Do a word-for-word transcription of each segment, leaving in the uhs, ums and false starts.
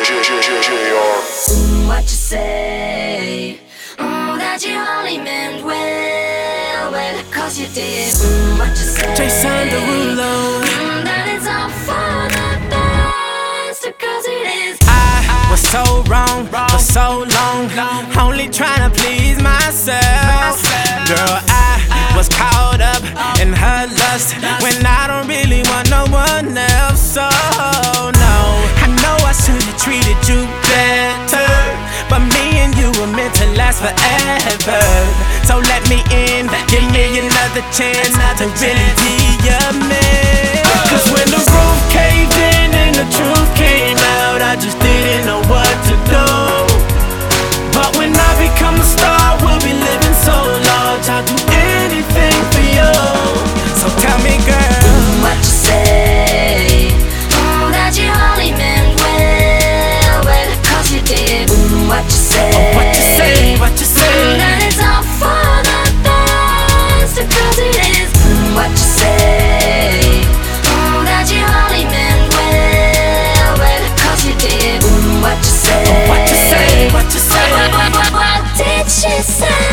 Mm, what you say? Mm, that you only meant well, well, cause you did. Mm, what you say? Jason Derulo. Mm, that it's all for the best, cause it is. I was so wrong for so long, only trying to please myself. Girl, I was caught up in her lust when I don't really want no one else. So no, I know I should've treated you better, but me and you were meant to last forever. So let me in, give me another chance to really be your man. Cause when the roof caved in and the truth came out, I just didn't know what to do. But when I become a star, we'll be living so large, I'll do anything for you. So tell me, girl, mm, what you say? Mm, that you only meant well, well, cause you did. Mm, what you say? oh, what you say, what you say? Mm, that it's all for the best, cause it is. Mm, what you say? Mm, that you only meant well, well, cause you did. Mm, what you say? oh, what you say, what you say? What, what, what, what did she say?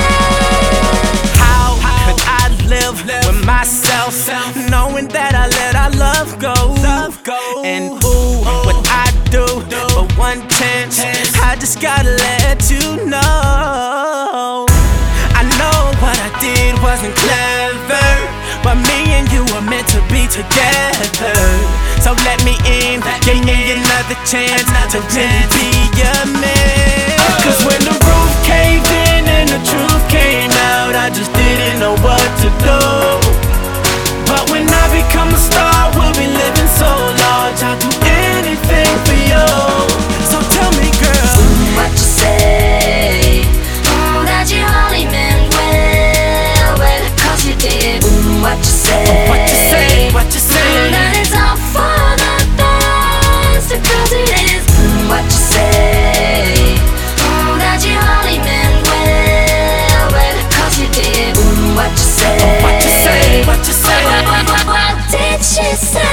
How could I live with myself, knowing that I let our love go? And ooh, what I do for one chance, I just gotta let you know. I know what I did wasn't clever, but me and you were meant to be together. So let me in, give me another chance to really be your man. Cause when the roof caved in and the truth came out, I just didn't know what to do. But when I become a star, we'll be living so large, I'll do anything for you. So tell me, girl, mm, what you say? Mm, that you only meant well, well, cause you did. Mm, what you say? oh, what you say, what you say? Mm, that it's all for the best, cause it is. Mm, what you say? Mm, that you only meant well, well, cause you did. Mm, what you say? oh, what you say, what you say? What, what, what, what did she say?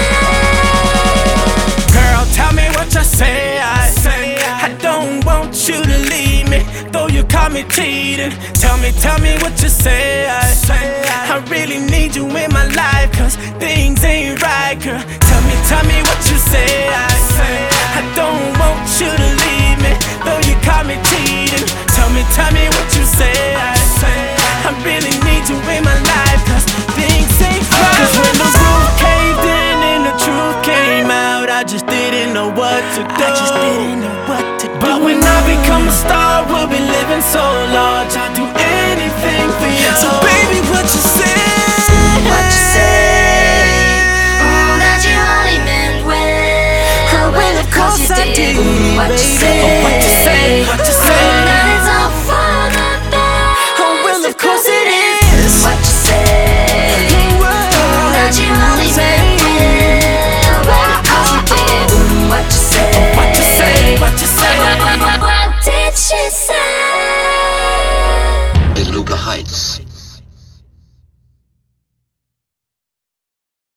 Girl, tell me what you say. I say I don't want you to leave me, though you caught me cheating. Tell me, tell me what you say. I say I really need you in my life, cause things ain't right, girl. Tell me, tell me what you say. I say I don't want you to leave me, though you caught me cheating. Tell me, tell me what you say. I say I really need you in my life, cause things ain't right. Cause when the roof caved in and the truth came out, I just didn't know what to do. I just didn't know what to do. But when I become a star, we'll be living so large, I'll do anything for you. So baby, what you